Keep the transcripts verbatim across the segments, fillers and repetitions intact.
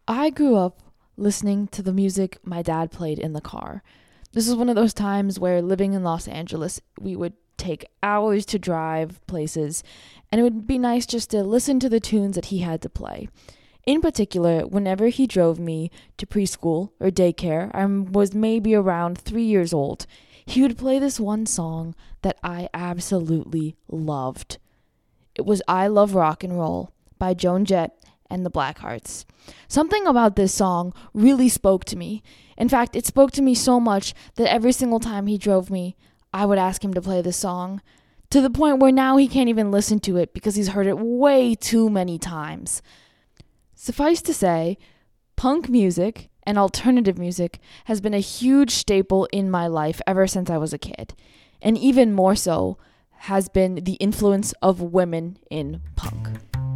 I grew up listening to the music my dad played in the car. This is one of those times where living in Los Angeles, we would take hours to drive places, and it would be nice just to listen to the tunes that he had to play. In particular, whenever he drove me to preschool or daycare, I was maybe around three years old, he would play this one song that I absolutely loved. It was I Love Rock and Roll by Joan Jett and the Blackhearts. Something about this song really spoke to me. In fact, it spoke to me so much that every single time he drove me, I would ask him to play this song, to the point where now he can't even listen to it because he's heard it way too many times. Suffice to say, punk music and alternative music has been a huge staple in my life ever since I was a kid. And even more so has been the influence of women in punk.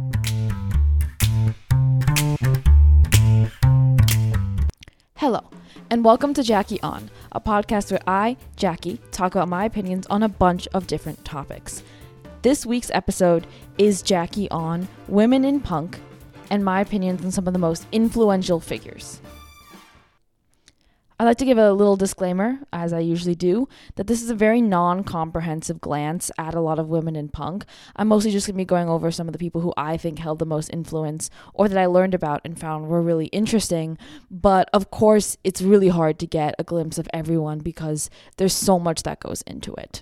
Hello, and welcome to Jackie On, a podcast where I, Jackie, talk about my opinions on a bunch of different topics. This week's episode is Jackie On Women in Punk and my opinions on some of the most influential figures. I'd like to give a little disclaimer, as I usually do, that this is a very non-comprehensive glance at a lot of women in punk. I'm mostly just going to be going over some of the people who I think held the most influence or that I learned about and found were really interesting. But of course, it's really hard to get a glimpse of everyone because there's so much that goes into it.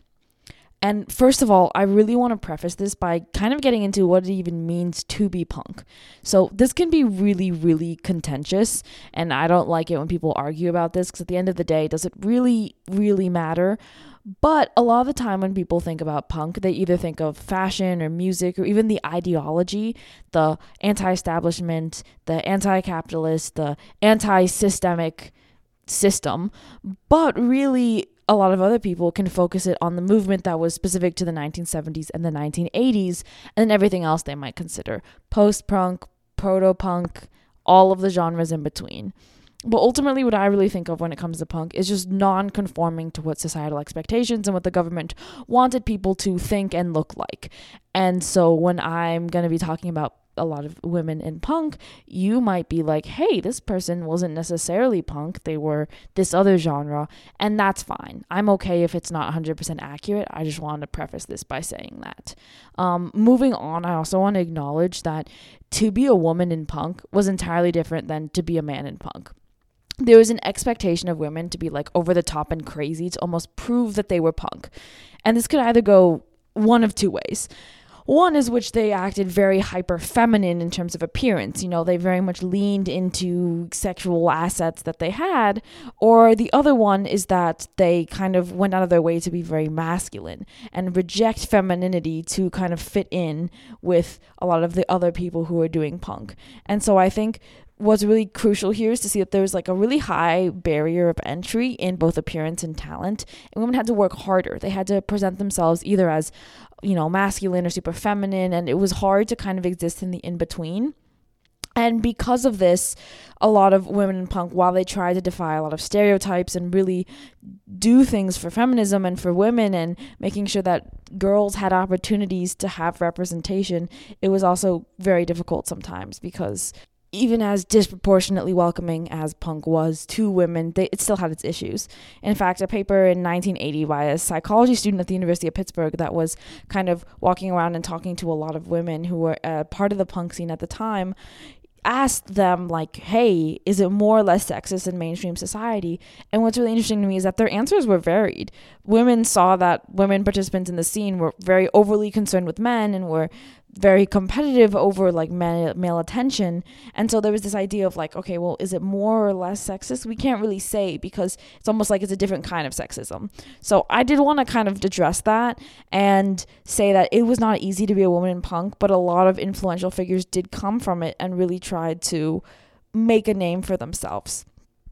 And first of all, I really want to preface this by kind of getting into what it even means to be punk. So this can be really, really contentious, and I don't like it when people argue about this because at the end of the day, does it really, really matter? But a lot of the time when people think about punk, they either think of fashion or music or even the ideology, the anti-establishment, the anti-capitalist, the anti-systemic system, but really a lot of other people can focus it on the movement that was specific to the nineteen seventies and the nineteen eighties, and then everything else they might consider post-punk, proto-punk, all of the genres in between. But ultimately, what I really think of when it comes to punk is just non-conforming to what societal expectations and what the government wanted people to think and look like. And so when I'm going to be talking about a lot of women in punk, you might be like, hey, this person wasn't necessarily punk, they were this other genre, and that's fine. I'm okay if it's not one hundred percent accurate. I just wanted to preface this by saying that. Um, moving on, I also want to acknowledge that to be a woman in punk was entirely different than to be a man in punk. There was an expectation of women to be like over the top and crazy to almost prove that they were punk. And this could either go one of two ways. One is which they acted very hyper feminine in terms of appearance. You know, they very much leaned into sexual assets that they had. Or the other one is that they kind of went out of their way to be very masculine and reject femininity to kind of fit in with a lot of the other people who are doing punk. And so I think what's really crucial here is to see that there's like a really high barrier of entry in both appearance and talent, and women had to work harder. They had to present themselves either as, you know, masculine or super feminine, and it was hard to kind of exist in the in-between. And because of this, a lot of women in punk, while they tried to defy a lot of stereotypes and really do things for feminism and for women and making sure that girls had opportunities to have representation, it was also very difficult sometimes because even as disproportionately welcoming as punk was to women, they, it still had its issues. In fact, a paper in nineteen eighty by a psychology student at the University of Pittsburgh that was kind of walking around and talking to a lot of women who were uh, part of the punk scene at the time, asked them, like, hey, is it more or less sexist in mainstream society? And what's really interesting to me is that their answers were varied. Women saw that women participants in the scene were very overly concerned with men and were very competitive over like male, male attention. And so there was this idea of like, okay, well, is it more or less sexist? We can't really say because it's almost like it's a different kind of sexism. So I did want to kind of address that and say that it was not easy to be a woman in punk, but a lot of influential figures did come from it and really tried to make a name for themselves.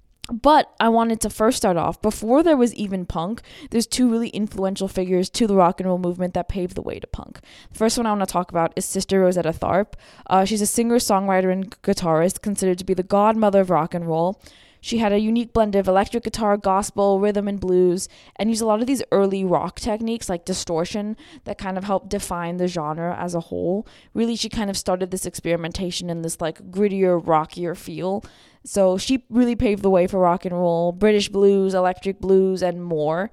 But I wanted to first start off, before there was even punk, there's two really influential figures to the rock and roll movement that paved the way to punk. The first one I want to talk about is Sister Rosetta Tharpe. Uh, she's a singer, songwriter, and guitarist considered to be the godmother of rock and roll. She had a unique blend of electric guitar, gospel, rhythm, and blues, and used a lot of these early rock techniques like distortion that kind of helped define the genre as a whole. Really, she kind of started this experimentation in this like grittier, rockier feel. So she really paved the way for rock and roll, British blues, electric blues, and more.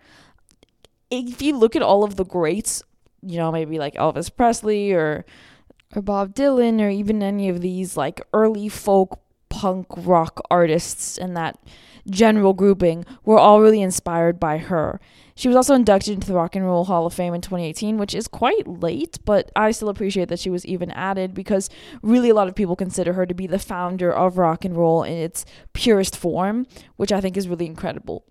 If you look at all of the greats, you know, maybe like Elvis Presley or or Bob Dylan or even any of these like early folk punk rock artists in that general grouping, were all really inspired by her. She was also inducted into the Rock and Roll Hall of Fame in twenty eighteen, which is quite late, but I still appreciate that she was even added because really a lot of people consider her to be the founder of rock and roll in its purest form, which I think is really incredible.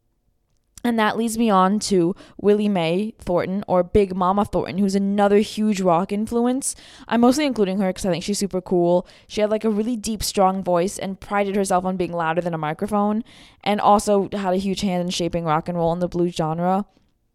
And that leads me on to Willie Mae Thornton, or Big Mama Thornton, who's another huge rock influence. I'm mostly including her because I think she's super cool. She had like a really deep, strong voice and prided herself on being louder than a microphone, and also had a huge hand in shaping rock and roll and the blues genre.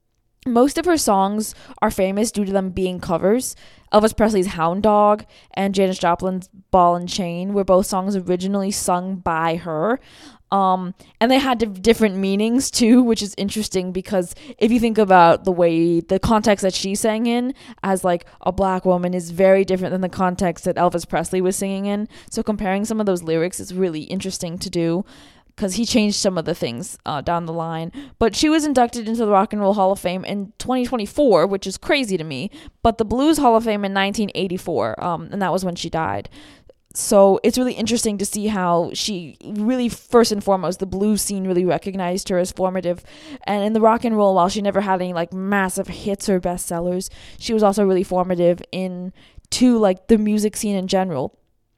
Most of her songs are famous due to them being covers. Elvis Presley's Hound Dog and Janis Joplin's Ball and Chain were both songs originally sung by her. Um, and they had d- different meanings too, which is interesting because if you think about the way, the context that she sang in as like a black woman is very different than the context that Elvis Presley was singing in. So comparing some of those lyrics is really interesting to do because he changed some of the things uh, down the line. But she was inducted into the Rock and Roll Hall of Fame in twenty twenty-four, which is crazy to me, but the Blues Hall of Fame in nineteen eighty-four, um, and that was when she died. So it's really interesting to see how she really, first and foremost, the blues scene really recognized her as formative. And in the rock and roll, while she never had any like massive hits or bestsellers, she was also really formative in to like the music scene in general.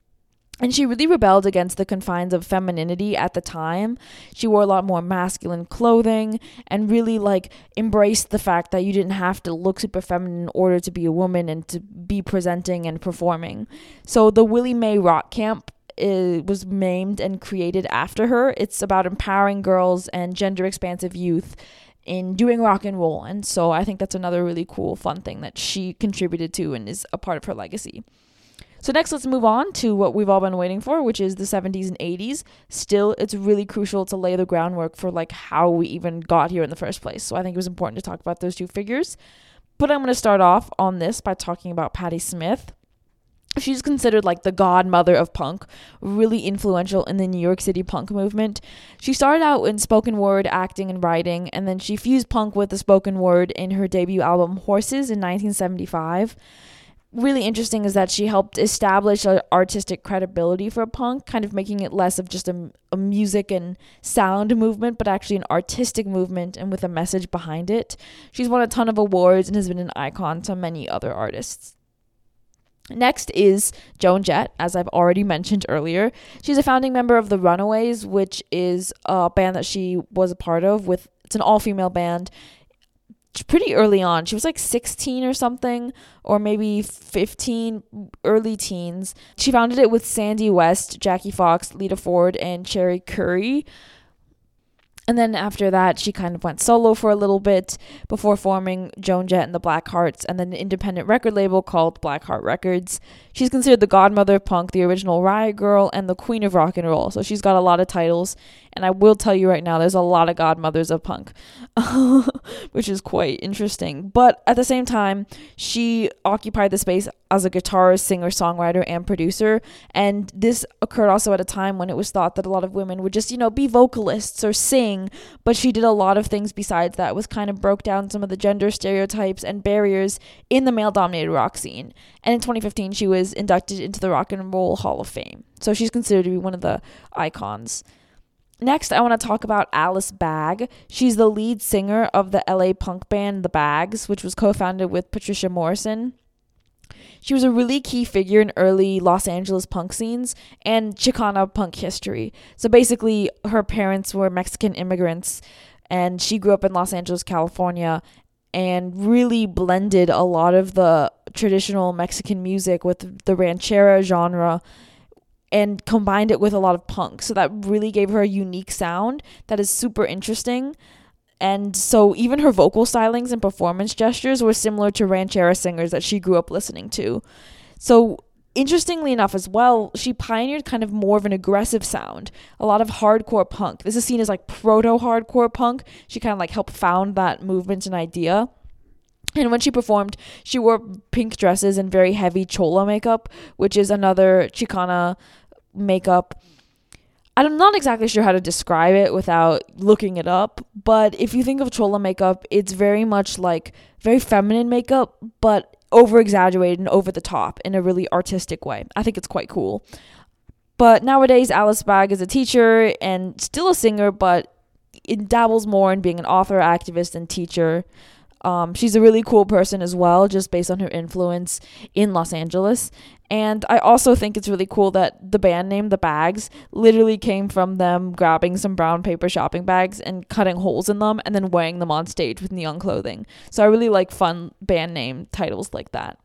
And she really rebelled against the confines of femininity at the time. She wore a lot more masculine clothing and really like embraced the fact that you didn't have to look super feminine in order to be a woman and to be presenting and performing. So the Willie Mae Rock Camp is, was named and created after her. It's about empowering girls and gender expansive youth in doing rock and roll. And so I think that's another really cool, fun thing that she contributed to and is a part of her legacy. So next, let's move on to what we've all been waiting for, which is the seventies and eighties. Still, it's really crucial to lay the groundwork for like how we even got here in the first place. So I think it was important to talk about those two figures. But I'm going to start off on this by talking about Patti Smith. She's considered like the godmother of punk, really influential in the New York City punk movement. She started out in spoken word, acting, and writing, and then she fused punk with the spoken word in her debut album Horses in nineteen seventy-five. Really interesting is that she helped establish an artistic credibility for punk, kind of making it less of just a, a music and sound movement, but actually an artistic movement and with a message behind it. She's won a ton of awards and has been an icon to many other artists. Next is Joan Jett, as I've already mentioned earlier. She's a founding member of the Runaways, which is a band that she was a part of. With it's an all-female band. Pretty early on. She was like sixteen or something, or maybe fifteen, early teens. She founded it with Sandy West, Jackie Fox, Lita Ford, and Cherry Curry. And then after that, she kind of went solo for a little bit before forming Joan Jett and the Blackhearts and then an independent record label called Blackheart Records. She's considered the godmother of punk, the original Riot Girl, and the queen of rock and roll. So she's got a lot of titles. And I will tell you right now, there's a lot of godmothers of punk, which is quite interesting. But at the same time, she occupied the space as a guitarist, singer, songwriter, and producer. And this occurred also at a time when it was thought that a lot of women would just, you know, be vocalists or sing. But she did a lot of things besides that, was kind of broke down some of the gender stereotypes and barriers in the male-dominated rock scene. And in twenty fifteen, she was inducted into the Rock and Roll Hall of Fame. So she's considered to be one of the icons. Next, I want to talk about Alice Bagg. She's the lead singer of the L A punk band The Bags, which was co-founded with Patricia Morrison. She was a really key figure in early Los Angeles punk scenes and Chicana punk history. So basically, her parents were Mexican immigrants, and she grew up in Los Angeles, California, and really blended a lot of the traditional Mexican music with the ranchera genre and combined it with a lot of punk. So that really gave her a unique sound that is super interesting. And so even her vocal stylings and performance gestures were similar to ranchera singers that she grew up listening to. So Interestingly enough as well, she pioneered kind of more of an aggressive sound, a lot of hardcore punk. This is seen as like proto-hardcore punk. She kind of like helped found that movement and idea. And when she performed, she wore pink dresses and very heavy chola makeup, which is another Chicana makeup. I'm not exactly sure how to describe it without looking it up, but if you think of chola makeup, it's very much like very feminine makeup, but over exaggerated and over the top in a really artistic way. I think it's quite cool. But nowadays, Alice Bag is a teacher and still a singer, but it dabbles more in being an author, activist, and teacher. Um, she's a really cool person as well, just based on her influence in Los Angeles. And I also think it's really cool that the band name, The Bags, literally came from them grabbing some brown paper shopping bags and cutting holes in them and then wearing them on stage with neon clothing. So I really like fun band name titles like that.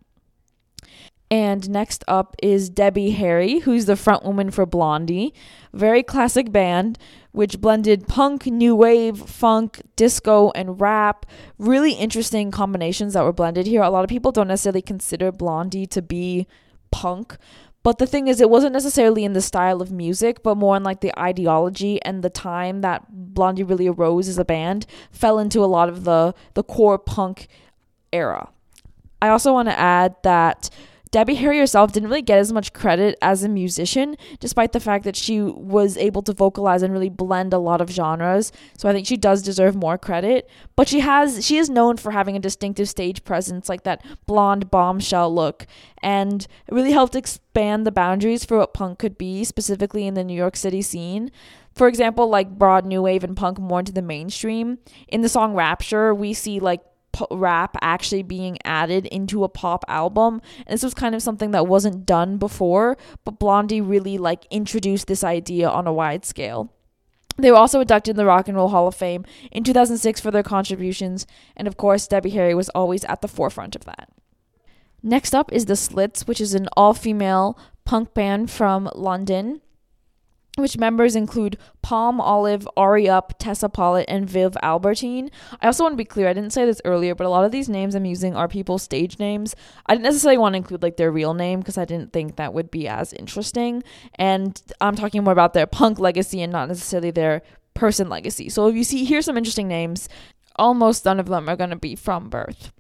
And next up is Debbie Harry, who's the front woman for Blondie. Very classic band, which blended punk, new wave, funk, disco, and rap. Really interesting combinations that were blended here. A lot of people don't necessarily consider Blondie to be punk, but the thing is, it wasn't necessarily in the style of music, but more in like the ideology, and the time that Blondie really arose as a band fell into a lot of the, the core punk era. I also want to add that Debbie Harry herself didn't really get as much credit as a musician, despite the fact that she was able to vocalize and really blend a lot of genres. So I think she does deserve more credit. But she has she is known for having a distinctive stage presence, like that blonde bombshell look, and it really helped expand the boundaries for what punk could be, specifically in the New York City scene. For example, like brought new wave and punk more into the mainstream. In the song Rapture, we see like rap actually being added into a pop album, and this was kind of something that wasn't done before, but Blondie really like introduced this idea on a wide scale. They were also inducted in the Rock and Roll Hall of Fame in two thousand six for their contributions, and of course Debbie Harry was always at the forefront of that. Next up is The Slits, which is an all-female punk band from London, which members include Palm Olive, Ari Up, Tessa Pollitt, and Viv Albertine. I also want to be clear, I didn't say this earlier, but a lot of these names I'm using are people's stage names. I didn't necessarily want to include like their real name because I didn't think that would be as interesting. And I'm talking more about their punk legacy and not necessarily their person legacy. So if you see, here's some interesting names. Almost none of them are going to be from birth.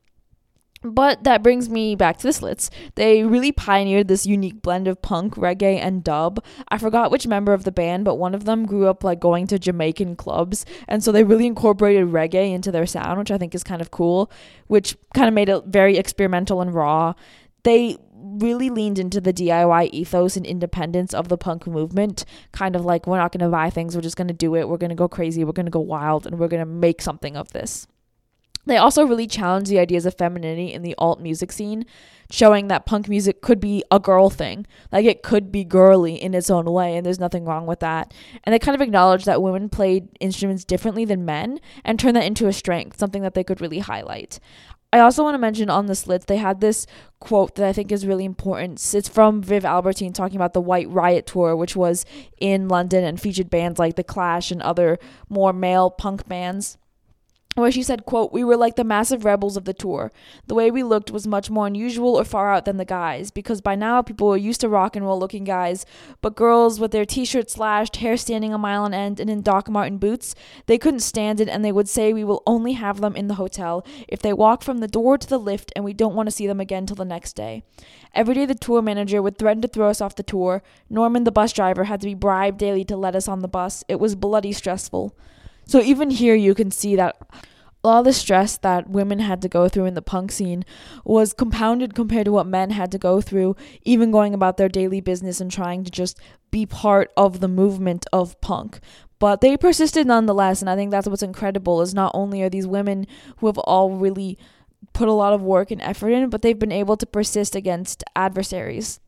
But that brings me back to the Slits. They really pioneered this unique blend of punk, reggae, and dub. I forgot which member of the band, but one of them grew up like going to Jamaican clubs, and so they really incorporated reggae into their sound, which I think is kind of cool, which kind of made it very experimental and raw. They really leaned into the D I Y ethos and independence of the punk movement, kind of like, we're not going to buy things, we're just going to do it, we're going to go crazy, we're going to go wild, and we're going to make something of this. They also really challenged the ideas of femininity in the alt music scene, showing that punk music could be a girl thing. Like, it could be girly in its own way, and there's nothing wrong with that. And they kind of acknowledged that women played instruments differently than men and turned that into a strength, something that they could really highlight. I also want to mention on the Slits, they had this quote that I think is really important. It's from Viv Albertine talking about the White Riot Tour, which was in London and featured bands like The Clash and other more male punk bands, where she said, quote, "We were like the massive rebels of the tour. The way we looked was much more unusual or far out than the guys, because by now people were used to rock and roll looking guys, but girls with their t-shirts slashed, hair standing a mile on end, and in Doc Marten boots, they couldn't stand it, and they would say we will only have them in the hotel if they walk from the door to the lift, and we don't want to see them again till the next day. Every day the tour manager would threaten to throw us off the tour. Norman, the bus driver, had to be bribed daily to let us on the bus. It was bloody stressful." So even here you can see that a lot of the stress that women had to go through in the punk scene was compounded compared to what men had to go through, even going about their daily business and trying to just be part of the movement of punk. But they persisted nonetheless, and I think that's what's incredible, is not only are these women who have all really put a lot of work and effort in, but they've been able to persist against adversaries.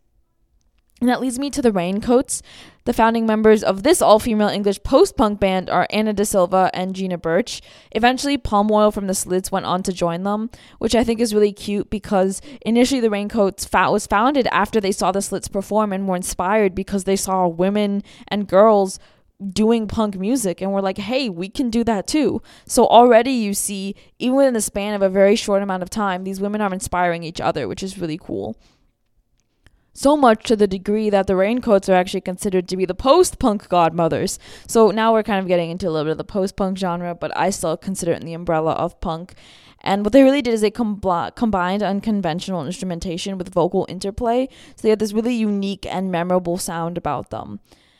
And that leads me to the Raincoats. The founding members of this all-female English post-punk band are Anna Da Silva and Gina Birch. Eventually, Palm Oil from the Slits went on to join them, which I think is really cute because initially the Raincoats fa- was founded after they saw the Slits perform and were inspired because they saw women and girls doing punk music and were like, hey, we can do that too. So already you see, even within the span of a very short amount of time, these women are inspiring each other, which is really cool. So much to the degree that the Raincoats are actually considered to be the post-punk godmothers. So now we're kind of getting into a little bit of the post-punk genre, but I still consider it in the umbrella of punk. And what they really did is they com- combined unconventional instrumentation with vocal interplay. So they had this really unique and memorable sound about them.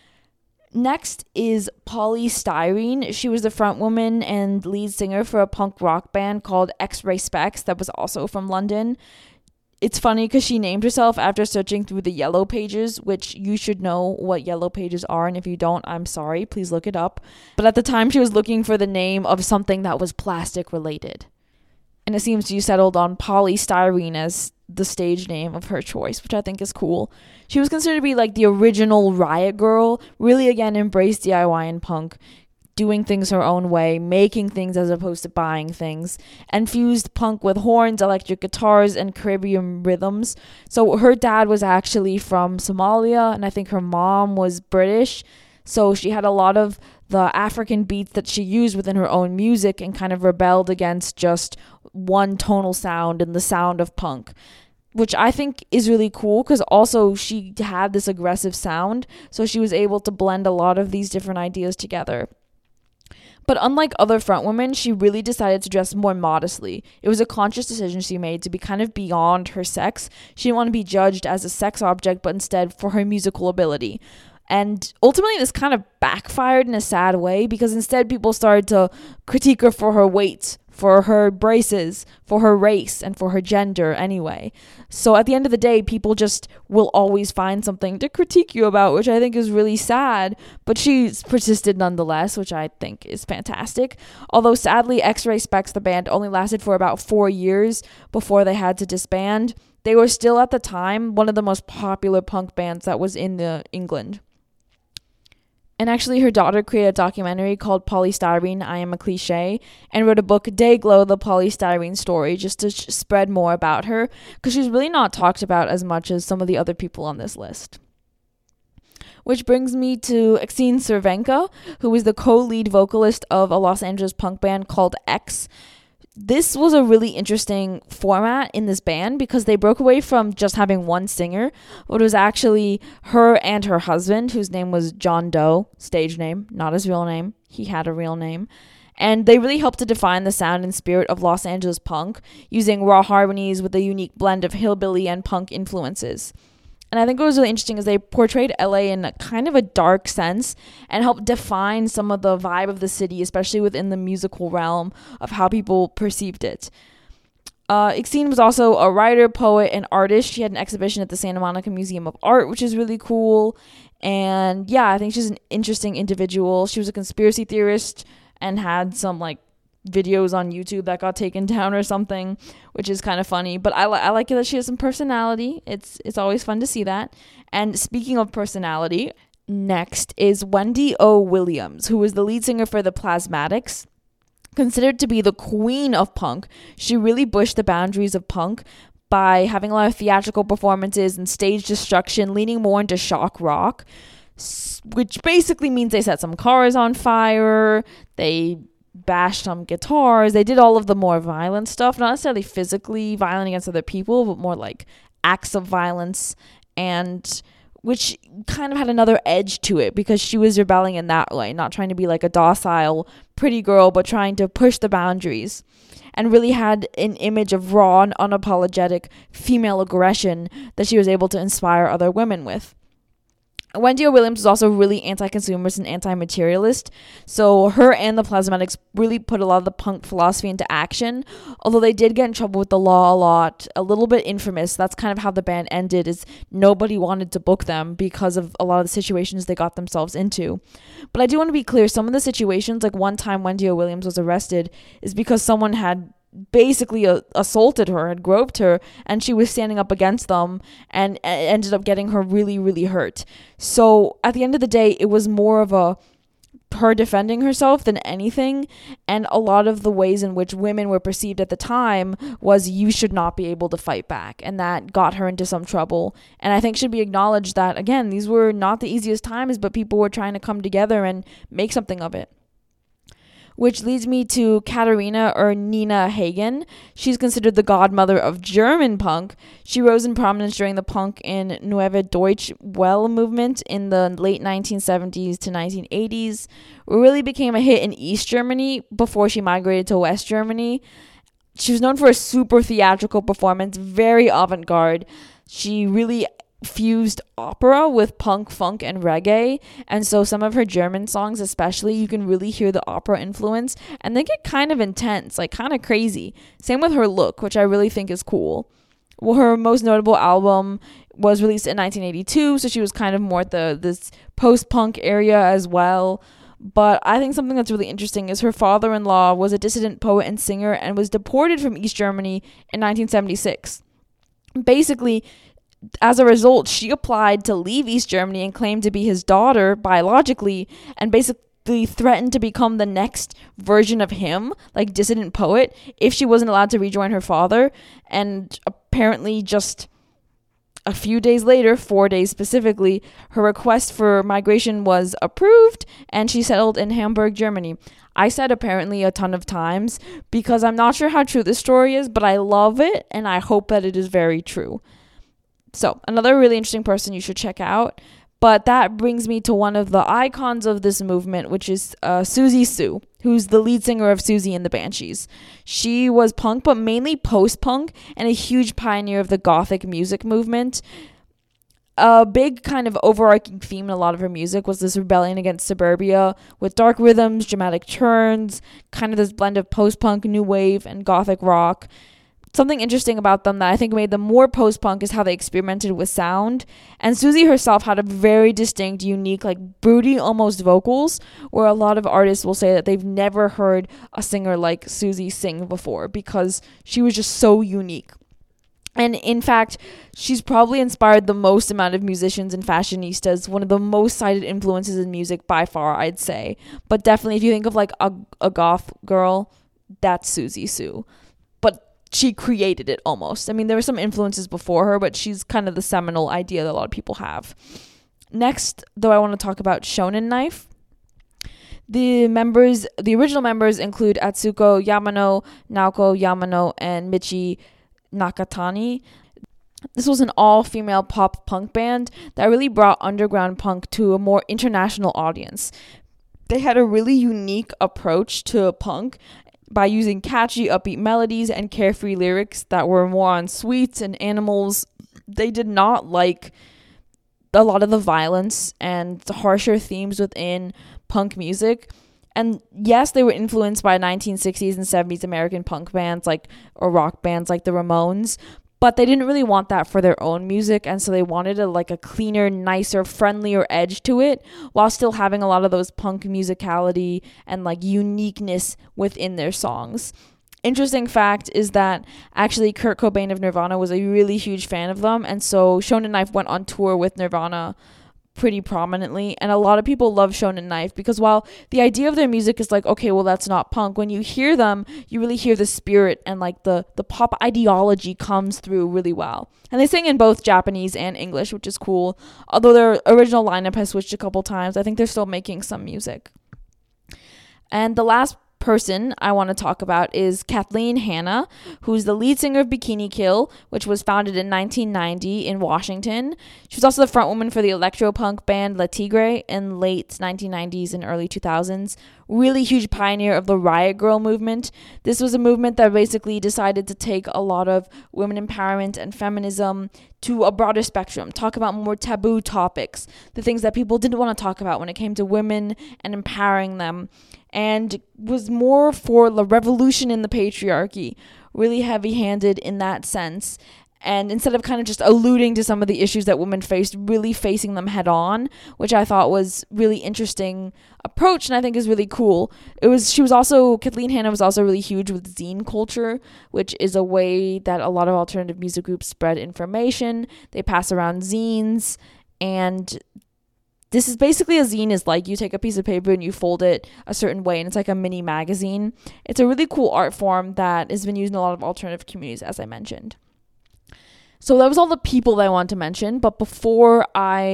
Next is Polly Styrene. She was the frontwoman and lead singer for a punk rock band called X-Ray Spex that was also from London. It's funny because she named herself after searching through the Yellow Pages, which you should know what Yellow Pages are, and if you don't, I'm sorry, please look it up. But at the time, she was looking for the name of something that was plastic related. And it seems she settled on Polly Styrene as the stage name of her choice, which I think is cool. She was considered to be like the original Riot Girl, really again embraced D I Y and punk, doing things her own way, making things as opposed to buying things, and fused punk with horns, electric guitars, and Caribbean rhythms. So her dad was actually from Somalia, and I think her mom was British. So she had a lot of the African beats that she used within her own music and kind of rebelled against just one tonal sound and the sound of punk, which I think is really cool because also she had this aggressive sound. So she was able to blend a lot of these different ideas together. But unlike other frontwomen, she really decided to dress more modestly. It was a conscious decision she made to be kind of beyond her sex. She didn't want to be judged as a sex object, but instead for her musical ability. And ultimately, this kind of backfired in a sad way because instead people started to critique her for her weight, for her braces, for her race, and for her gender anyway. So at the end of the day, people just will always find something to critique you about, which I think is really sad. But she persisted nonetheless, which I think is fantastic. Although sadly, X-Ray Spex, the band, only lasted for about four years before they had to disband. They were still at the time one of the most popular punk bands that was in the England. And actually, her daughter created a documentary called Polly Styrene, I Am a Cliche, and wrote a book, Dayglow, the Polly Styrene story, just to sh- spread more about her, because she's really not talked about as much as some of the other people on this list. Which brings me to Exene Cervenka, who was the co-lead vocalist of a Los Angeles punk band called X. This was a really interesting format in this band because they broke away from just having one singer, but it was actually her and her husband, whose name was John Doe, stage name, not his real name. He had a real name. And they really helped to define the sound and spirit of Los Angeles punk, using raw harmonies with a unique blend of hillbilly and punk influences. And I think what was really interesting is they portrayed L A in a kind of a dark sense and helped define some of the vibe of the city, especially within the musical realm of how people perceived it. Uh, Exene was also a writer, poet, and artist. She had an exhibition at the Santa Monica Museum of Art, which is really cool. And yeah, I think she's an interesting individual. She was a conspiracy theorist and had some like videos on YouTube that got taken down or something, which is kind of funny. But I, li- I like it that she has some personality. It's it's always fun to see that. And speaking of personality, next is Wendy O. Williams, who was the lead singer for the Plasmatics. Considered to be the queen of punk, she really pushed the boundaries of punk by having a lot of theatrical performances and stage destruction, leaning more into shock rock, which basically means they set some cars on fire, they bashed some guitars, they did all of the more violent stuff, not necessarily physically violent against other people, but more like acts of violence, and which kind of had another edge to it because she was rebelling in that way, not trying to be like a docile, pretty girl, but trying to push the boundaries, and really had an image of raw and unapologetic female aggression that she was able to inspire other women with. Wendy O. Williams was also really anti-consumerist and anti-materialist, so her and the Plasmatics really put a lot of the punk philosophy into action, although they did get in trouble with the law a lot, a little bit infamous. That's kind of how the band ended, is nobody wanted to book them because of a lot of the situations they got themselves into. But I do want to be clear, some of the situations, like one time Wendy O. Williams was arrested, is because someone had basically uh, assaulted her, had groped her, and she was standing up against them and uh, ended up getting her really, really hurt. So at the end of the day, it was more of a her defending herself than anything, and a lot of the ways in which women were perceived at the time was you should not be able to fight back, and that got her into some trouble. And I think should be acknowledged that, again, these were not the easiest times, but people were trying to come together and make something of it. which leads me to Katharina or Nina Hagen. She's considered the godmother of German punk. She rose in prominence during the punk and Neue Deutsche Welle movement in the late nineteen seventies to nineteen eighties. It really became a hit in East Germany before she migrated to West Germany. She was known for a super theatrical performance, very avant-garde. She really fused opera with punk, funk, and reggae, and so some of her German songs especially, you can really hear the opera influence, and they get kind of intense, like kind of crazy. Same with her look, which I really think is cool. Well, her most notable album was released in nineteen eighty-two, so she was kind of more at the this post-punk area as well. But I think something that's really interesting is her father-in-law was a dissident poet and singer and was deported from East Germany in nineteen seventy-six. Basically, as a result, she applied to leave East Germany and claimed to be his daughter biologically, and basically threatened to become the next version of him, like dissident poet, if she wasn't allowed to rejoin her father. And apparently just a few days later, four days specifically, her request for migration was approved and she settled in Hamburg, Germany. I said apparently a ton of times because I'm not sure how true this story is, but I love it and I hope that it is very true. So, another really interesting person you should check out. But that brings me to one of the icons of this movement, which is uh, Siouxsie Sioux, who's the lead singer of Siouxsie and the Banshees. She was punk, but mainly post-punk, and a huge pioneer of the gothic music movement. A big kind of overarching theme in a lot of her music was this rebellion against suburbia, with dark rhythms, dramatic turns, kind of this blend of post-punk, new wave, and gothic rock. Something interesting about them that I think made them more post-punk is how they experimented with sound. And Siouxsie herself had a very distinct, unique, like broody almost vocals, where a lot of artists will say that they've never heard a singer like Siouxsie sing before because she was just so unique. And in fact, she's probably inspired the most amount of musicians and fashionistas, one of the most cited influences in music by far, I'd say. But definitely, if you think of like a, a goth girl, that's Siouxsie Sioux. She created it almost. I mean, there were some influences before her, but she's kind of the seminal idea that a lot of people have. Next, though, I want to talk about Shonen Knife. The members, the original members include Atsuko Yamano, Naoko Yamano, and Michi Nakatani. This was an all-female pop punk band that really brought underground punk to a more international audience. They had a really unique approach to punk by using catchy, upbeat melodies and carefree lyrics that were more on sweets and animals. They did not like a lot of the violence and the harsher themes within punk music. And yes, they were influenced by nineteen sixties and seventies American punk bands like or rock bands like the Ramones, but they didn't really want that for their own music, and so they wanted a like a cleaner, nicer, friendlier edge to it while still having a lot of those punk musicality and like uniqueness within their songs. Interesting fact is that actually Kurt Cobain of Nirvana was a really huge fan of them, and so Shonen Knife went on tour with Nirvana pretty prominently, and a lot of people love Shonen Knife because while the idea of their music is like, okay, well, that's not punk, when you hear them, you really hear the spirit and like the, the pop ideology comes through really well. And they sing in both Japanese and English, which is cool. Although their original lineup has switched a couple times, I think they're still making some music. And the last person I want to talk about is Kathleen Hanna, who's the lead singer of Bikini Kill, which was founded in nineteen ninety in Washington. She was also the frontwoman for the electro-punk band Le Tigre in late nineteen nineties and early two thousands. Really huge pioneer of the Riot Grrrl movement. This was a movement that basically decided to take a lot of women empowerment and feminism to a broader spectrum, talk about more taboo topics, the things that people didn't want to talk about when it came to women and empowering them, and was more for the revolution in the patriarchy, really heavy-handed in that sense. And instead of kind of just alluding to some of the issues that women faced, really facing them head on, which I thought was really interesting approach and I think is really cool. It was she was also Kathleen Hanna was also really huge with zine culture, which is a way that a lot of alternative music groups spread information. They pass around zines, and this is basically a zine is like you take a piece of paper and you fold it a certain way, and it's like a mini magazine. It's a really cool art form that has been used in a lot of alternative communities, as I mentioned. So that was all the people that I wanted to mention. But before I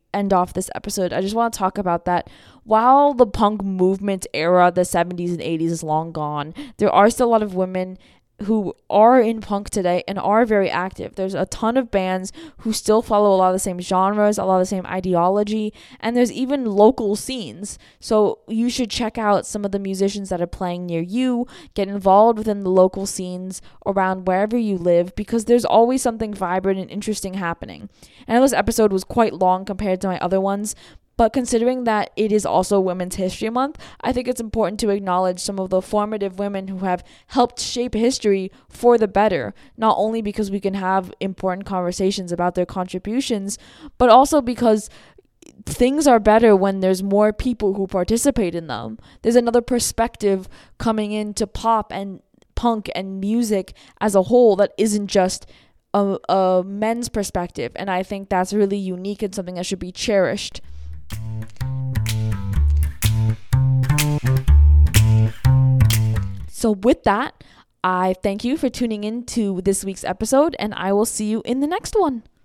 end off this episode, I just want to talk about that while the punk movement era, the seventies and eighties, is long gone, there are still a lot of women who are in punk today and are very active. There's a ton of bands who still follow a lot of the same genres, a lot of the same ideology, and there's even local scenes. So you should check out some of the musicians that are playing near you, get involved within the local scenes around wherever you live, because there's always something vibrant and interesting happening. And I know this episode was quite long compared to my other ones, but considering that it is also Women's History Month, I think it's important to acknowledge some of the formative women who have helped shape history for the better, not only because we can have important conversations about their contributions, but also because things are better when there's more people who participate in them. There's another perspective coming into pop and punk and music as a whole that isn't just a, a men's perspective, and I think that's really unique and something that should be cherished. So with that, I thank you for tuning in to this week's episode, and I will see you in the next one.